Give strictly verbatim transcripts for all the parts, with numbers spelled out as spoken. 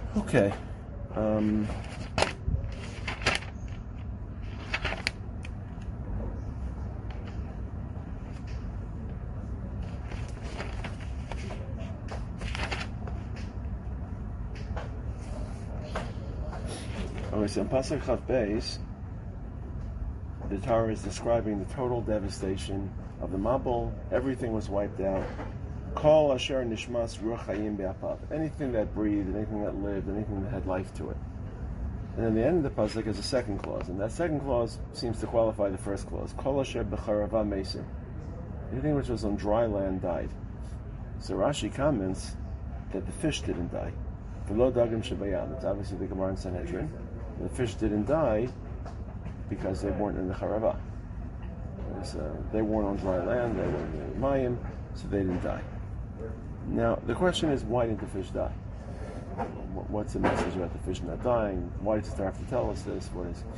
Okay. Um, okay, so in Pasuk Chav Beis, the Torah is describing the total devastation of the Mabul. Everything was wiped out. Kol asher nishmas ruach hayim be'apav. Anything that breathed, anything that lived, anything that had life to it. And then the end of the pasuk is a second clause, and that second clause seems to qualify the first clause. Kol asher b'charava mesim. Anything which was on dry land died. So Rashi comments that the fish didn't die. V'lo dagim shebayam. It's obviously the Gemara in Sanhedrin. The fish didn't die because they weren't in the charava. Uh, they weren't on dry land. They weren't in the mayim, so they didn't die. Now, the question is, why didn't the fish die? What's the message about the fish not dying? Why does the Torah have to tell us this? What is...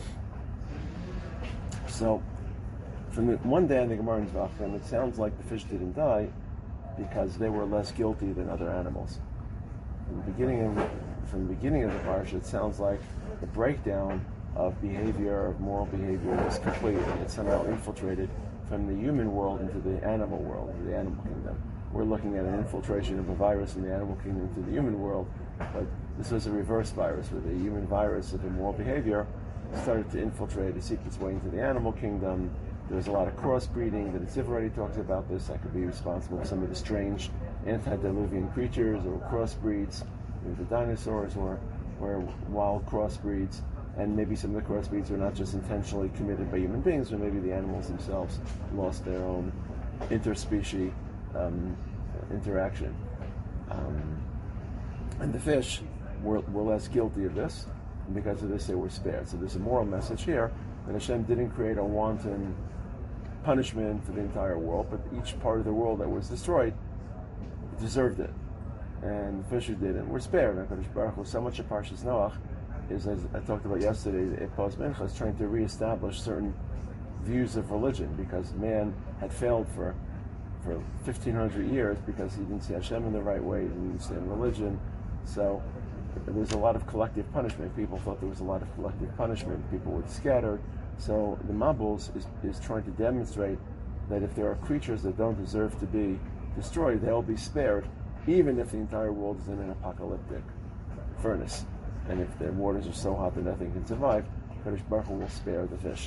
So, from the, one day in the Gemara in Zvachim, it sounds like the fish didn't die because they were less guilty than other animals. From the beginning of, from the beginning of the parsha, it sounds like the breakdown of behavior, of moral behavior, was complete, and it somehow infiltrated from the human world into the animal world, into the animal kingdom. We're looking at an infiltration of a virus in the animal kingdom into the human world, but this was a reverse virus, where the human virus of immoral behavior started to infiltrate, to seep its way into the animal kingdom. There was a lot of crossbreeding. The Netziv already talks about this. That could be responsible for some of the strange antediluvian creatures or crossbreeds. Maybe the dinosaurs were, were wild crossbreeds, and maybe some of the crossbreeds were not just intentionally committed by human beings, but maybe the animals themselves lost their own interspecies um, interaction. Um, and the fish were, were less guilty of this, and because of this they were spared. So there's a moral message here that Hashem didn't create a wanton punishment for the entire world, but each part of the world that was destroyed deserved it. And the fish who didn't were spared. And HaKadosh Baruch Hu, so much of Parshas Noach is, as I talked about yesterday, Epos Mincha is trying to reestablish certain views of religion, because man had failed for for fifteen hundred years because he didn't see Hashem in the right way, he didn't understand religion. So there was a lot of collective punishment. People thought there was a lot of collective punishment. People were scattered. So the Mabuls is, is trying to demonstrate that if there are creatures that don't deserve to be destroyed, they'll be spared, even if the entire world is in an apocalyptic furnace. And if their waters are so hot that nothing can survive, Kadosh Baruch Hu will spare the fish.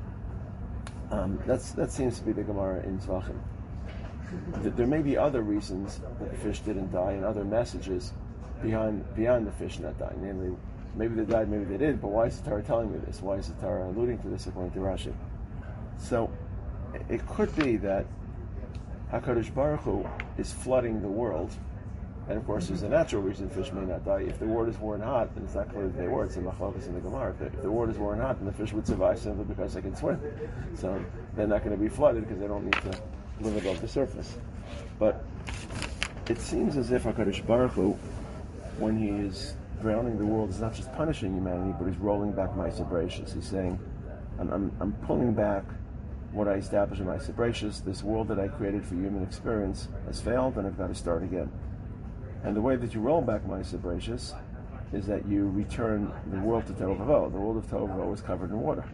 Um, that's that seems to be the Gemara in Zvachim. There may be other reasons that the fish didn't die, and other messages behind beyond the fish not dying. Namely, maybe they died, maybe they didn't. But why is the Torah telling me this? Why is the Torah alluding to this according to Rashi? So it could be that HaKadosh Baruch Hu is flooding the world, and of course there's a natural reason fish may not die. If the waters weren't hot, then it's not clear that they were. It's in Machlokas in the Gemara. If, if the waters weren't hot, then the fish would survive simply because they can swim. So they're not going to be flooded because they don't need to live above the surface. But it seems as if HaKadosh Baruch Hu, when he is drowning the world, is not just punishing humanity, but he's rolling back my Sabratius. He's saying, I'm, I'm, I'm pulling back what I established in my Sabratius. This world that I created for human experience has failed, and I've got to start again. And the way that you roll back my Sabratius is that you return the world to Tohu Vavohu. The world of Tohu Vavohu was covered in water.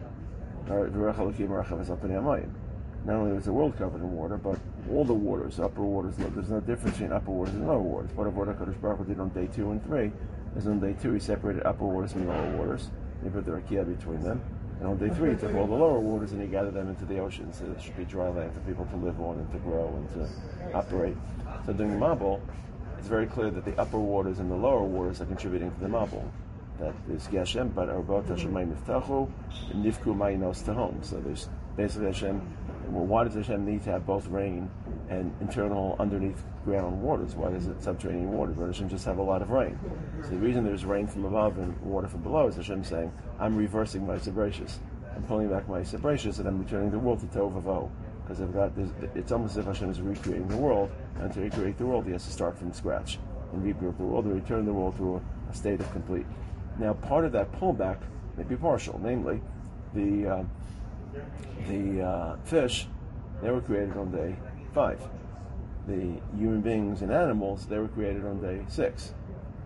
Not only was the world covered in water, but all the waters, upper waters, there's no difference between upper waters and lower waters. What what HaKadosh Baruch Hu did on day two and three is on day two he separated upper waters from lower waters. He put the rakia between them. And on day three he took all the lower waters and he gathered them into the ocean, so there should be dry land for people to live on and to grow and to operate. So during the Mabul, it's very clear that the upper waters and the lower waters are contributing to the Mabul. That is Geshem, but Arbot Hashemayim Niftachu, Nifku Ma'inos Tahom. So there's basically Hashem. Well, why does Hashem need to have both rain and internal underneath ground waters? Why does it subterranean waters? Why does Hashem just have a lot of rain? So the reason there's rain from above and water from below is Hashem saying, I'm reversing my Sabratius. I'm pulling back my Sabratius and I'm returning the world to Tohu Vavohu. Because I've got this, it's almost as if Hashem is recreating the world, and to recreate the world he has to start from scratch and rebuild the world and return the world to a, a state of complete. Now part of that pullback may be partial, namely the uh, the uh, fish, they were created on day five. The human beings and animals, they were created on day six.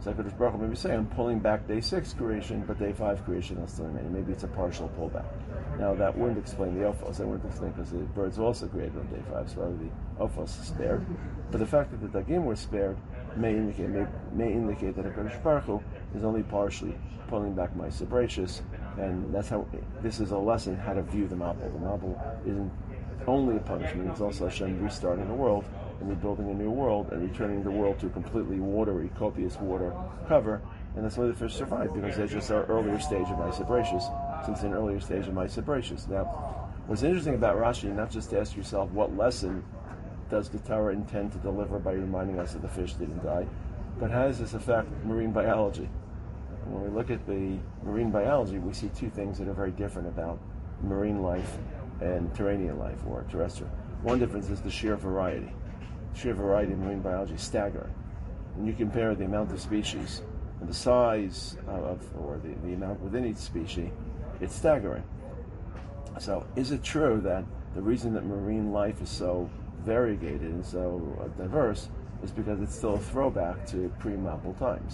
So HaKadosh Baruch Hu maybe say, I'm pulling back day six creation, but day five creation is still remaining. Maybe it's a partial pullback. Now that wouldn't explain the Ophos. That wouldn't explain because the birds were also created on day five, so probably the Ophos is spared. But the fact that the Dagim were spared may indicate may, may indicate that HaKadosh Baruch Hu is only partially pulling back my Sabracious, and that's how this is a lesson how to view the Mabul. The Mabul isn't only a punishment; it's also Hashem restarting the world and rebuilding a new world and returning the world to a completely watery, copious water cover. And that's why the fish survive, because they're just our earlier stage of my Sabracious, since an earlier stage of my Sabracious. Now, what's interesting about Rashi, not just to ask yourself what lesson does the Torah intend to deliver by reminding us that the fish didn't die, but how does this affect marine biology? And when we look at the marine biology, we see two things that are very different about marine life and terranean life, or terrestrial. One difference is the sheer variety. The sheer variety of marine biology is staggering. When you compare the amount of species and the size of, or the, the amount within each species, it's staggering. So is it true that the reason that marine life is so variegated and so uh, diverse is because it's still a throwback to pre-Mabul times?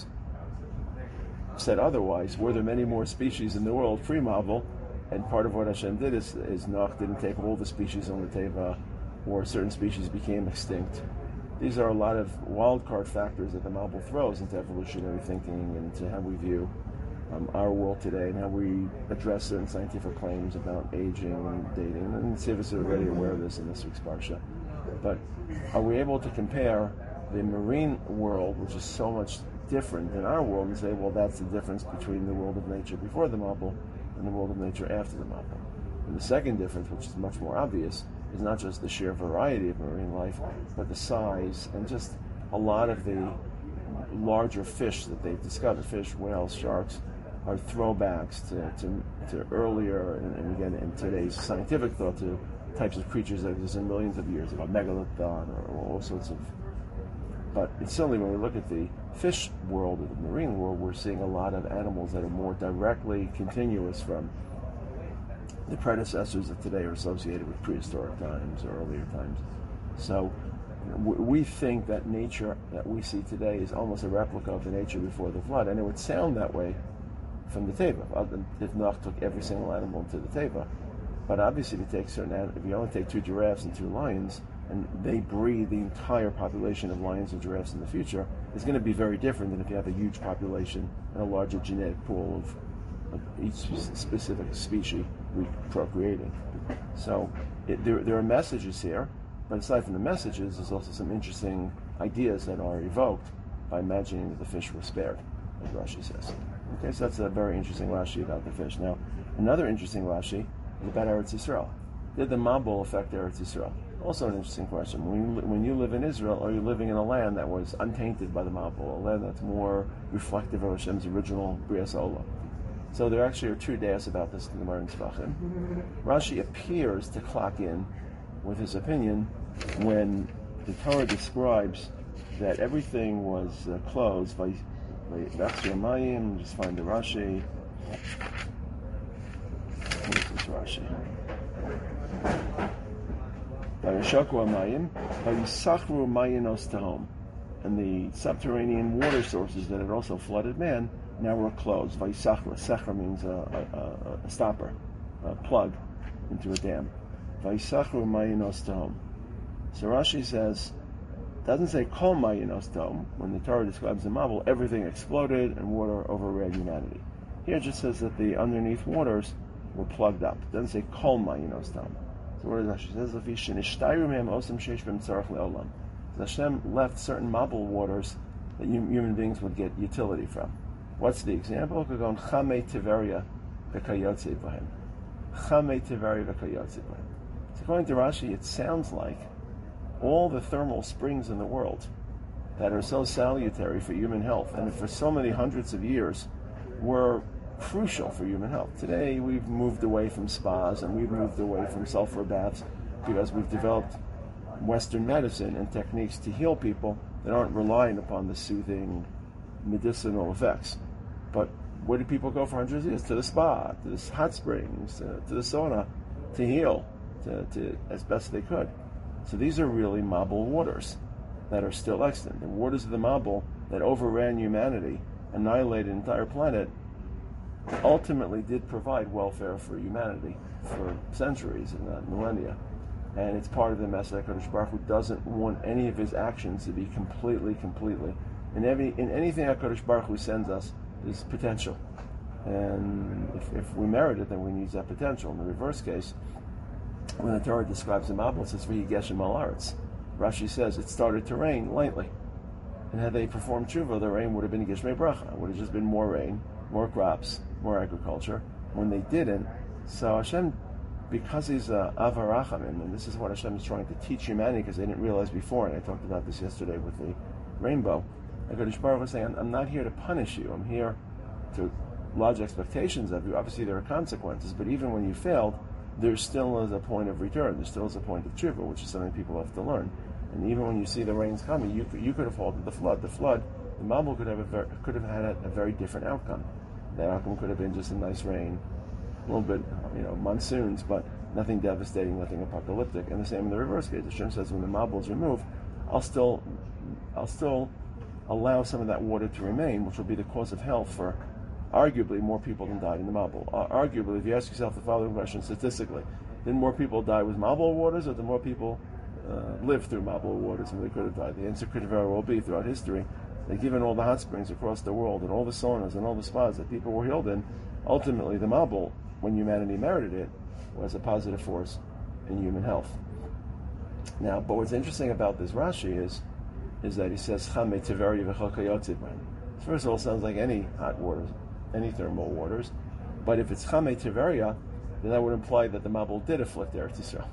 Said otherwise, were there many more species in the world pre-Mabul, and part of what Hashem did is, is Noach didn't take all the species on the Teva, or certain species became extinct. These are a lot of wild card factors that the Mabul throws into evolutionary thinking and into how we view um, our world today and how we address certain scientific claims about aging and dating. And Sivis are already aware of this in this week's Parsha. But are we able to compare the marine world, which is so much different than our world, and say, well, that's the difference between the world of nature before the Mabul and the world of nature after the Mabul? And the second difference, which is much more obvious, is not just the sheer variety of marine life, but the size and just a lot of the larger fish that they've discovered, fish, whales, sharks, are throwbacks to, to, to earlier, and, and again, in today's scientific thought, to types of creatures that exist in millions of years, about megalodon or, or all sorts of. But it's certainly, when we look at the fish world or the marine world, we're seeing a lot of animals that are more directly continuous from the predecessors that today are associated with prehistoric times or earlier times. So we think that nature that we see today is almost a replica of the nature before the flood, and it would sound that way from the Teva, if Noach took every single animal into the Teva. But obviously, if you take certain, if you only take two giraffes and two lions, and they breed the entire population of lions and giraffes in the future, it's going to be very different than if you have a huge population and a larger genetic pool of, of each specific species procreating. So it, there, there are messages here, but aside from the messages, there's also some interesting ideas that are evoked by imagining that the fish were spared, as Rashi says. Okay, so that's a very interesting Rashi about the fish. Now, another interesting Rashi is about Eretz Yisrael. Did the Mabul affect Eretz Yisrael? Also an interesting question. When you, when you live in Israel, are you living in a land that was untainted by the Mabul, a land that's more reflective of Hashem's original Brias Olam? So there actually are two days about this in the Gemara in Tzvachim. Rashi appears to clock in with his opinion when the Torah describes that everything was uh, closed by Mayim. Just find the Rashi. What is this Rashi? By Yeshakwa Mayim, by Yisachru Mayinos Tahom, and the subterranean water sources that had also flooded man now were closed. Vayisachra, sechra means a, a, a stopper, a plug into a dam. Vayisachru Mayinos Tahom. So Rashi says, doesn't say kol Mayinos Tahom. When the Torah describes the Mabul, everything exploded and water overran humanity. Here it just says that the underneath waters were plugged up. It doesn't say kol Mayinos Tahom. So what does Rashi say? Hashem left certain Mabul waters that human beings would get utility from. What's the example? Chame Tiveria v'kayotze b'hem. Chame Tiveria v'kayotze b'hem. So according to Rashi, it sounds like all the thermal springs in the world that are so salutary for human health, and for so many hundreds of years were crucial for human health. Today, we've moved away from spas and we've moved away from sulfur baths because we've developed Western medicine and techniques to heal people that aren't relying upon the soothing medicinal effects. But where do people go for hundreds of years? To the spa, to the hot springs, to, to the sauna, to heal, to, to as best they could. So these are really Mabul waters. that are still extant. The waters of the Mabul that overran humanity, annihilated an entire planet, ultimately did provide welfare for humanity for centuries and not millennia. And it's part of the message that HaKadosh Baruch Hu doesn't want any of his actions to be completely, completely. In every in anything HaKadosh Baruch Hu sends us, there's potential. And if, if we merit it, then we use that potential. In the reverse case, when the Torah describes the Mabul, it says, V'hi Geshem al Aretz. Rashi says it started to rain lightly. And had they performed tshuva, the rain would have been Geshmei Bracha. It would have just been more rain, more crops, more agriculture. When they didn't, so Hashem, because he's uh, Avarachamim, and this is what Hashem is trying to teach humanity, because they didn't realize before, and I talked about this yesterday with the rainbow, HaKadosh Baruch Hu was saying, I'm, I'm not here to punish you, I'm here to lodge expectations of you. Obviously there are consequences, but even when you failed, there still is a point of return, there still is a point of tshuva, which is something people have to learn. And even when you see the rains coming, you could, you could have halted the flood. The flood, the Mabul could have a ver- could have had a, a very different outcome. The outcome could have been just a nice rain, a little bit, you know, monsoons, but nothing devastating, nothing apocalyptic. And the same in the reverse case. Hashem says, when the Mabul is removed, I'll still, I'll still allow some of that water to remain, which will be the cause of health for arguably more people than died in the Mabul. Uh, arguably, if you ask yourself the following question statistically, did more people die with Mabul waters, or did more people uh, live through Mabul waters than they could have died? The answer could very well be, throughout history, that given all the hot springs across the world and all the saunas and all the spas that people were healed in, ultimately the Mabul, when humanity merited it, was a positive force in human health. Now, but what's interesting about this Rashi is, is that he says, Chame Tiveri v'chol kayotzi b'hem. First of all, it sounds like any hot waters, any thermal waters, but if it's Chame Tiveria, then that would imply that the Mabul did afflict Eretz Yisrael.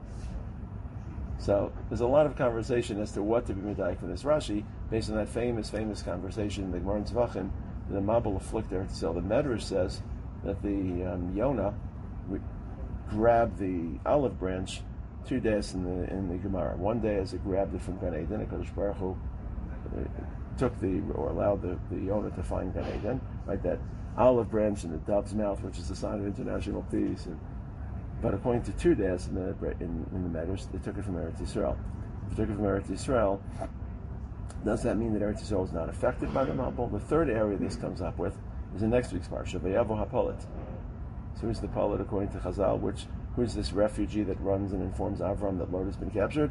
So there's a lot of conversation as to what to be medayek from this Rashi, based on that famous, famous conversation in the Gemara in Zvachim, the Mabul afflict Eretz Yisrael. The Medrash says that the um, Yonah re- grabbed the olive branch two days in the in the Gemara. One day, as it grabbed it from Gan Eden, HaKadosh Baruch Hu uh, took the or allowed the, the Yonah to find Gan Eden, right? That olive branch in the dove's mouth, which is a sign of international peace. And, but according to two days in the in, in the Medrash, they took it from Eretz Yisrael. If they took it from Eretz Yisrael, does that mean that Eretz Yisrael was not affected by the Mabul? The third area this comes up with is in next week's parsha, Vayavo HaPolit. So who's the Polit according to Chazal? Which who's this refugee that runs and informs Avram that Lot has been captured?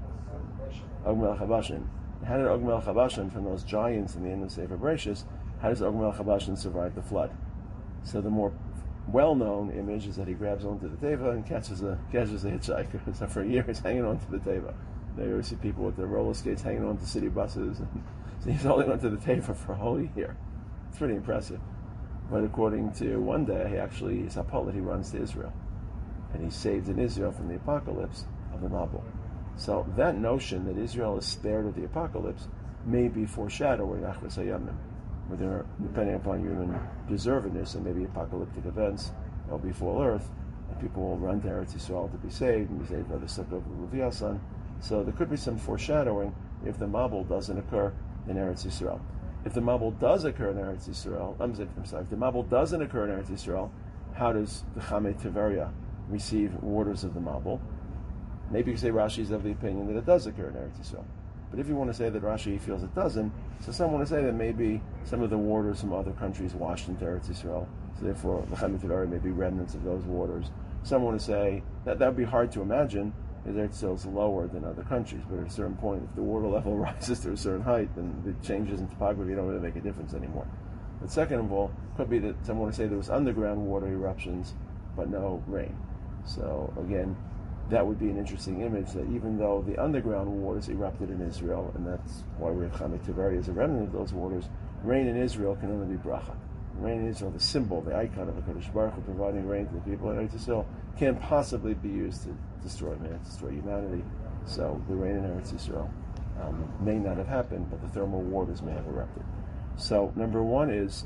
Og Melech HaBashan. How did Og Melech HaBashan, from those giants in the end of Sefer Bereshis, how does Og Melech HaBashan survive the flood? So the more well-known image is that he grabs onto the teva and catches a catches a hitchhiker. So for a year he's hanging onto the teva. There you see people with their roller skates hanging onto city buses. And so he's holding onto the teva for a whole year. It's pretty impressive. But according to one day, he actually is a polit. He runs to Israel, and he's saved in Israel from the apocalypse of the Mabul. So that notion that Israel is spared of the apocalypse may be foreshadowing Achras Hayamim, whether depending upon human deservedness and maybe apocalyptic events will befall earth, and people will run to Eretz Yisrael to be saved and be saved by the Sukkah of Leviathan. So there could be some foreshadowing if the Mabul doesn't occur in Eretz Yisrael. If the Mabul does occur in Eretz Yisrael, I'm sorry, if the Mabul doesn't occur in Eretz Yisrael, how does the Chame Tiveria receive waters of the Mabul? Maybe you say Rashi is of the opinion that it does occur in Eretz Yisrael. But if you want to say that Rashi feels it doesn't, so some want to say that maybe some of the waters from other countries washed into Eretz Yisrael, so therefore the Chame Tiveria may be remnants of those waters. Some want to say that that would be hard to imagine, because Eretz Yisrael is lower than other countries, but at a certain point, if the water level rises to a certain height, then the changes in topography don't really make a difference anymore. But second of all, could be that some want to say there was underground water eruptions, but no rain. So again, that would be an interesting image, that even though the underground waters erupted in Israel, and that's why we have Chame Tiveria as a remnant of those waters, rain in Israel can only be bracha. Rain in Israel, the symbol, the icon of HaKadosh Baruch Hu providing rain to the people in Eretz Yisrael, can't possibly be used to destroy man, destroy humanity. So the rain in Eretz Yisrael um, may not have happened, but the thermal waters may have erupted. So number one is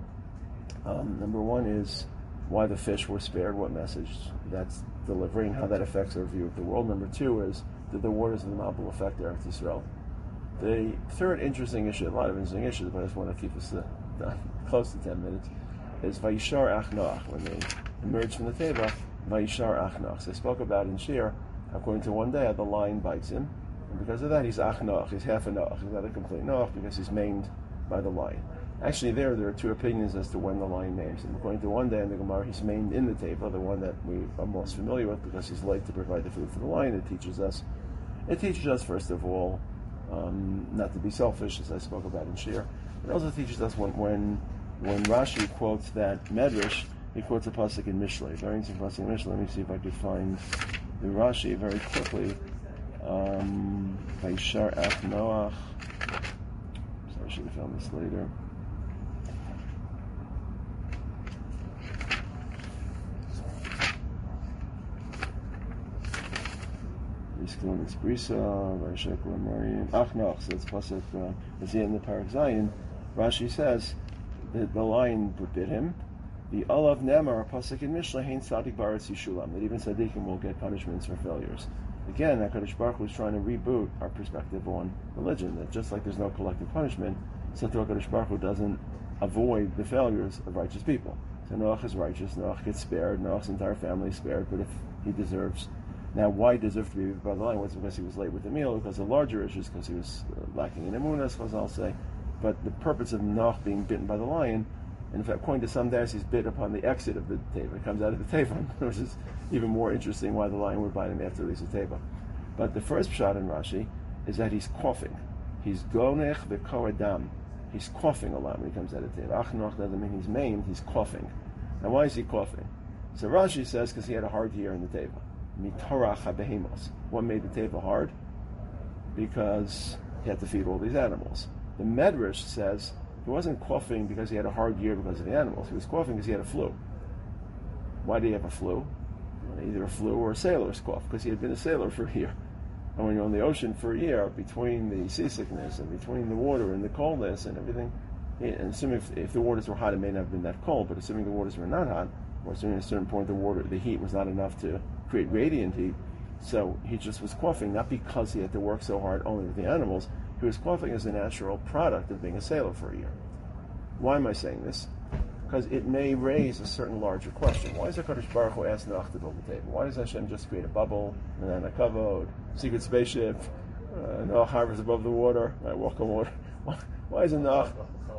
um, number one is why the fish were spared, what message that's delivering, how that affects our view of the world. Number two is, did the waters of the Mabul affect Eretz Yisrael? The third interesting issue, a lot of interesting issues, but I just want to keep us uh, close to ten minutes, is Vayishar Ach Noach. When they emerged from the Teva, Vayishar Ach Noach. So they spoke about in Shir, according to one day, the lion bites him, And because of that, he's ach Noach, he's half a Noach. He's not a complete Noach because he's maimed by the lion. Actually, there there are two opinions as to when the lion names him. According to one day in the Gemara, he's maimed in the table, the one that we are most familiar with because he's late to provide the food for the lion. It teaches us, it teaches us first of all, um, not to be selfish, as I spoke about in Shir. It also teaches us when when when Rashi quotes that Medrash, he quotes a pasuk in Mishlei. Very interesting pasuk in Mishlei. Let me see if I could find the Rashi very quickly. Um, Vayishar Ach Noach. So I should have found this later. It's Brisa, Vayishar Maryam. Ach Noach. So it's pasuk. Uh, it's the end of Parak Zayin. Rashi says that the lion bit him. The Olav Nemar pasuk in Mishlei Hein Tzadik Baretz Yishulam, that even tzaddikim will get punishments for failures. Again, HaKadosh Baruch Hu is trying to reboot our perspective on religion. That just like there's no collective punishment, so HaKadosh Baruch Hu doesn't avoid the failures of righteous people. So Noach is righteous. Noach gets spared. Noach's entire family is spared. But if he deserves, now why he deserves to be bit by the lion? Was because he was late with the meal, because of larger issues, because he was lacking in emunah, as I'll say. But the purpose of Noach being bitten by the lion, and in fact, according to some days, he's bit upon the exit of the teva. It comes out of the teva, which is even more interesting why the lion would bite him after he leaves the teva. But the first shot in Rashi is that he's coughing. He's gonech v'koadam. He's coughing a lot when he comes out of the teva. Achnoch doesn't mean he's maimed, he's coughing. Now why is he coughing? So Rashi says because he had a hard year in the teva. Mitorach habehemos. What made the teva hard? Because he had to feed all these animals. The Medrash says he wasn't coughing because he had a hard year because of the animals. He was coughing because he had a flu. Why did he have a flu? Either a flu or a sailor's cough, because he had been a sailor for a year. And when you're on the ocean for a year, between the seasickness and between the water and the coldness and everything, and assuming if, if the waters were hot, it may not have been that cold, but assuming the waters were not hot, or assuming at a certain point the water, the heat was not enough to create radiant heat, so he just was coughing, not because he had to work so hard only with the animals. He was coughing as a natural product of being a sailor for a year. Why am I saying this? Because it may raise a certain larger question. Why does HaKadosh Baruch Hu ask Noach to build the table? Why does Hashem just create a bubble, and then a kavod, secret spaceship, uh, Noach hovers above the water, right, walk on water? Why, why is it Noach?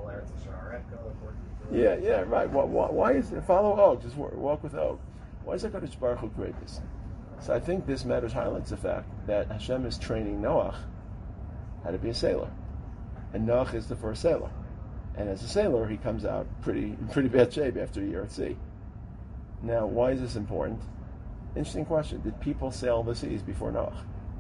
Yeah, yeah, right. Why, why, why is it? Follow Og, just walk with Og. Why does HaKadosh Baruch Hu create this? So I think this matter highlights the fact that Hashem is training Noach how to be a sailor. And Noach is the first sailor. And as a sailor, he comes out pretty in pretty bad shape after a year at sea. Now, why is this important? Interesting question. Did people sail the seas before Noach?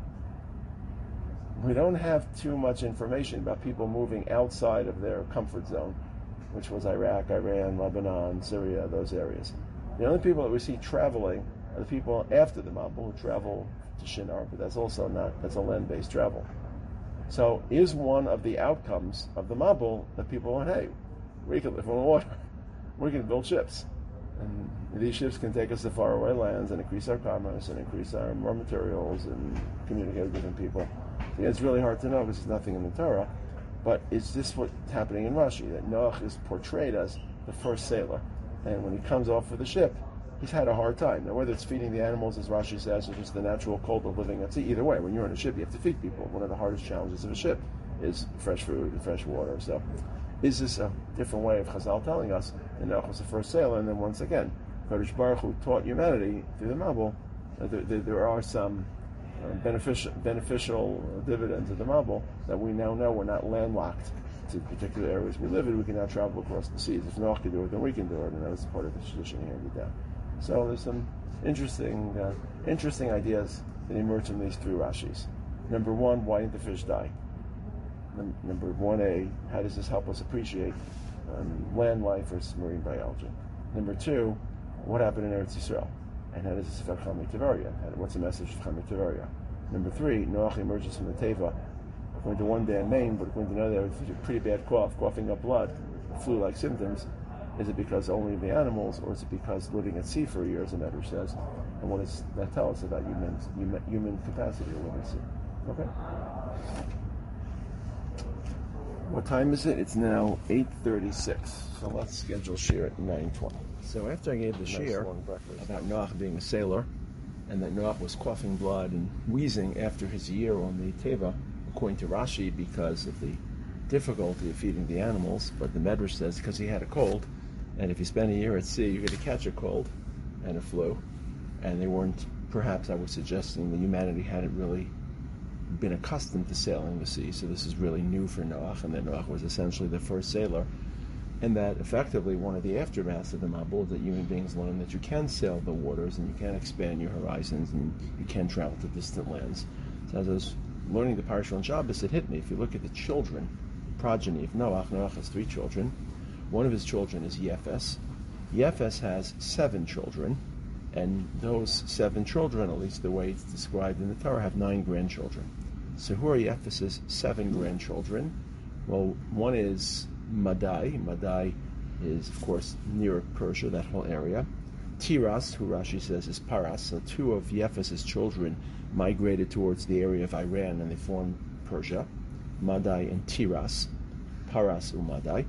We don't have too much information about people moving outside of their comfort zone, which was Iraq, Iran, Lebanon, Syria, those areas. The only people that we see traveling are the people after the Mabul who travel to Shinar, but that's also not, that's a land-based travel. So is one of the outcomes of the Mabul that people want, hey, we can live on the water. We can build ships. And these ships can take us to faraway lands and increase our commerce and increase our raw materials and communicate with different people. So it's really hard to know because there's nothing in the Torah. But is this what's happening in Rashi? That Noach is portrayed as the first sailor. And when he comes off with the ship, he's had a hard time. Now, whether it's feeding the animals, as Rashi says, or just the natural cold of living at sea, either way, when you're on a ship, you have to feed people. One of the hardest challenges of a ship is fresh food and fresh water. So, is this a different way of Chazal telling us that Noach was the first sailor? And then once again, Kodesh Baruch Hu taught humanity through the Mabul. Uh, there, there, there are some uh, beneficial, beneficial dividends of the Mabul that we now know we're not landlocked to particular areas we live in. We can now travel across the seas. If Noach can do it, then we can do it, and that was part of the tradition handed down. So there's some interesting, uh, interesting ideas that emerge from these three Rashis. Number one, why didn't the fish die? Num- number one A, how does this help us appreciate um, land life versus marine biology? Number two, what happened in Eretz Yisrael? And how does this affect Chamei Tiveria? What's the message of Chamei Tiveria? Number three, Noach emerges from the Teva, according to one day name, but according to another, it's a pretty bad cough, coughing up blood, flu-like symptoms. Is it because only of the animals, or is it because living at sea for a year, as the Medrash says? And what does that tell us about human, human, human capacity to live at sea? Okay. What time is it? It's now eight thirty-six. So let's schedule Shir at nine twenty. So after I gave the Shir about Noach being a sailor, and that Noach was coughing blood and wheezing after his year on the Teva, according to Rashi, because of the difficulty of feeding the animals. But the Medrash says because he had a cold, and if you spend a year at sea, you're going to catch a cold and a flu. And they weren't, perhaps I was suggesting that humanity hadn't really been accustomed to sailing the sea, so this is really new for Noach, and that Noach was essentially the first sailor. And that effectively one of the aftermaths of the Mabul is that human beings learn that you can sail the waters and you can expand your horizons and you can travel to distant lands. So as I was learning the Parsha on Shabbos, it hit me. If you look at the children, progeny of Noach, Noach has three children. One of his children is Yefes. Yefes has seven children, and those seven children, at least the way it's described in the Torah, have nine grandchildren. So who are Yefes's seven grandchildren? Well, one is Madai. Madai is, of course, near Persia, that whole area. Tiras, who Rashi says is Paras. So two of Yefes's children migrated towards the area of Iran, and they formed Persia. Madai and Tiras. Paras uMadai.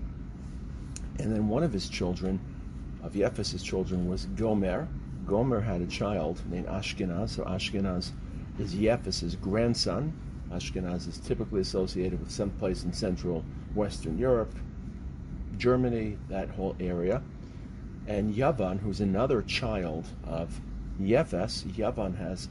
And then one of his children, of Yefes's children, was Gomer. Gomer had a child named Ashkenaz. So Ashkenaz is Yefes's grandson. Ashkenaz is typically associated with some place in Central Western Europe, Germany, that whole area. And Yavan, who's another child of Yefes, Yavan has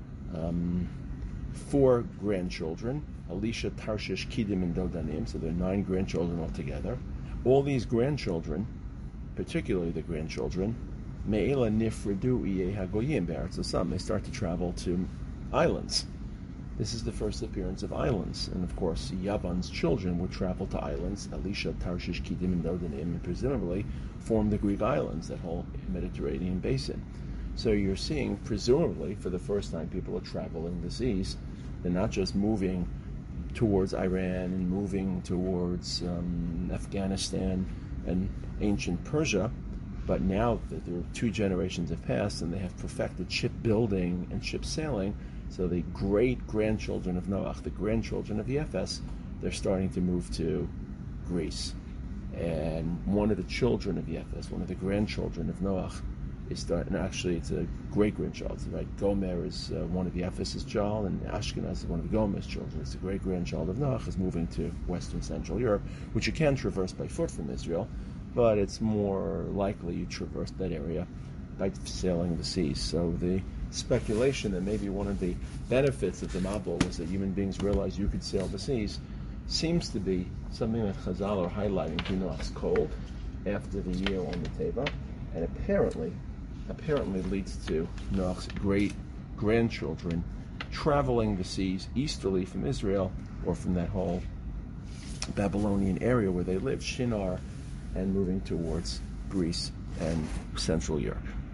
um, four grandchildren, Elisha, Tarshish, Kidim, and Dodanim, so there are nine grandchildren altogether. All these grandchildren, particularly the grandchildren, Me'ela nifredu iye hagoyim be'aretz Osam, they start to travel to islands. This is the first appearance of islands, and of course Yavan's children would travel to islands, Elisha, Tarshish, Kidim, and Dodanim, and presumably form the Greek islands, that whole Mediterranean basin. So you're seeing, presumably, for the first time, people are traveling the seas. They're not just moving towards Iran and moving towards um, Afghanistan and ancient Persia, but now that there are two generations have passed and they have perfected shipbuilding and ship sailing, so the great-grandchildren of Noach, the grandchildren of Yefes, they're starting to move to Greece. And one of the children of Yefes, one of the grandchildren of Noach, is starting, actually it's a great-grandchild, right? Gomer is uh, one of Yefes's child, and Ashkenaz is one of Gomer's children. It's the great-grandchild of Noach, is moving to Western Central Europe, which you can traverse by foot from Israel, but it's more likely you traverse that area by sailing the seas. So the speculation that maybe one of the benefits of the Mabul was that human beings realized you could sail the seas seems to be something that Chazal are highlighting to Noach's cold after the year on the Teva, and apparently apparently leads to Noach's great grandchildren traveling the seas easterly from Israel, or from that whole Babylonian area where they lived, Shinar, and moving towards Greece and Central Europe.